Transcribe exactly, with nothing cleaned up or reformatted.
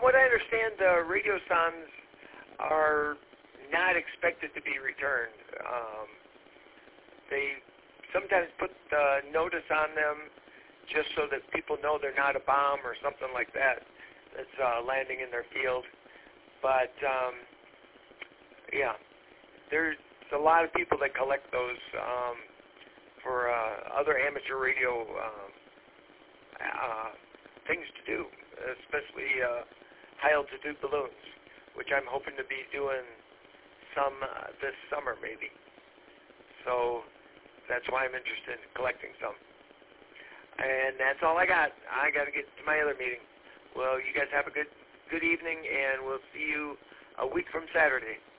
what I understand, the radiosondes are not expected to be returned. Um, they sometimes put the notice on them just so that people know they're not a bomb or something like that that's uh, landing in their field. But, um, yeah, there's a lot of people that collect those um, for uh, other amateur radio um, uh, things to do, especially uh, high-altitude balloons, which I'm hoping to be doing some uh, this summer maybe. So that's why I'm interested in collecting some. And that's all I got. I got to get to my other meeting. Well, you guys have a good good evening, and we'll see you a week from Saturday.